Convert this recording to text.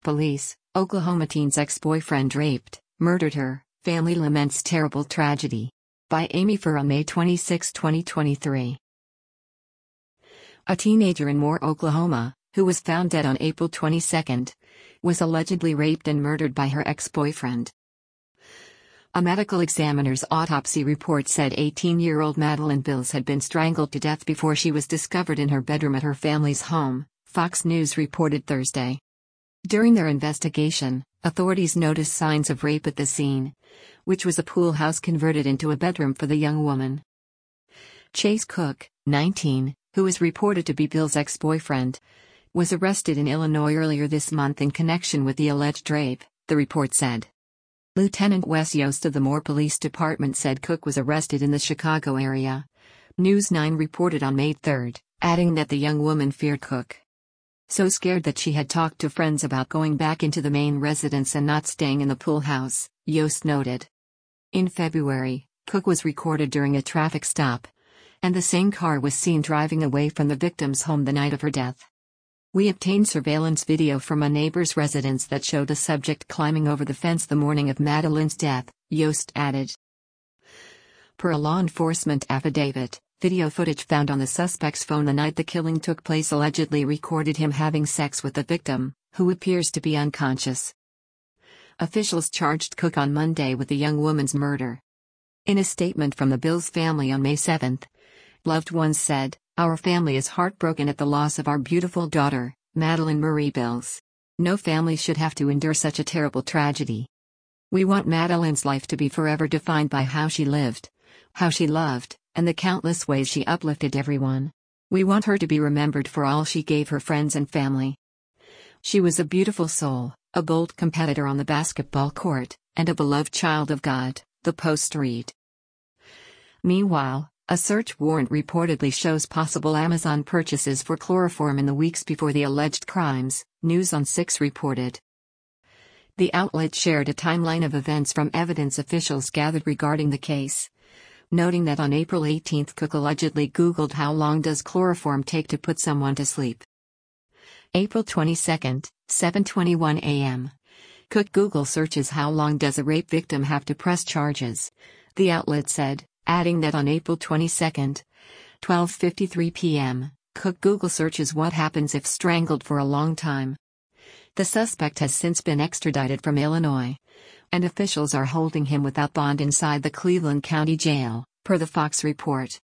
police, Oklahoma teen's ex-boyfriend raped, murdered her, family laments terrible tragedy. By Amy Furr on May 26, 2023. A teenager in Moore, Oklahoma, who was found dead on April 22, was allegedly raped and murdered by her ex-boyfriend. A medical examiner's autopsy report said 18-year-old Madeline Bills had been strangled to death before she was discovered in her bedroom at her family's home, Fox News reported Thursday. During their investigation, authorities noticed signs of rape at the scene, which was a pool house converted into a bedroom for the young woman. Chase Cook, 19, who is reported to be Bill's ex-boyfriend, was arrested in Illinois earlier this month in connection with the alleged rape, the report said. Lieutenant Wes Yost of the Moore Police Department said Cook was arrested in the Chicago area. News 9 reported on May 3, adding that the young woman feared Cook. So scared that she had talked to friends about going back into the main residence and not staying in the pool house, Yost noted. In February, Cook was recorded during a traffic stop, and the same car was seen driving away from the victim's home the night of her death. We obtained surveillance video from a neighbor's residence that showed the subject climbing over the fence the morning of Madeline's death, Yost added. Per a law enforcement affidavit, video footage found on the suspect's phone the night the killing took place allegedly recorded him having sex with the victim, who appears to be unconscious. Officials charged Cook on Monday with the young woman's murder. In a statement from the Bills family on May 7, loved ones said, "Our family is heartbroken at the loss of our beautiful daughter, Madeline Marie Bills. No family should have to endure such a terrible tragedy. We want Madeline's life to be forever defined by how she lived, how she loved, and the countless ways she uplifted everyone. We want her to be remembered for all she gave her friends and family. She was a beautiful soul, a bold competitor on the basketball court, and a beloved child of God," the Post read. Meanwhile, a search warrant reportedly shows possible Amazon purchases for chloroform in the weeks before the alleged crimes, News on 6 reported. The outlet shared a timeline of events from evidence officials gathered regarding the case, noting that on April 18 Cook allegedly Googled "How long does chloroform take to put someone to sleep?" April 22, 7:21 a.m. Cook Google searches "How long does a rape victim have to press charges?" the outlet said, adding that on April 22, 12:53 p.m., Cook Google searches "What happens if strangled for a long time?" The suspect has since been extradited from Illinois, and officials are holding him without bond inside the Cleveland County Jail, per the Fox report.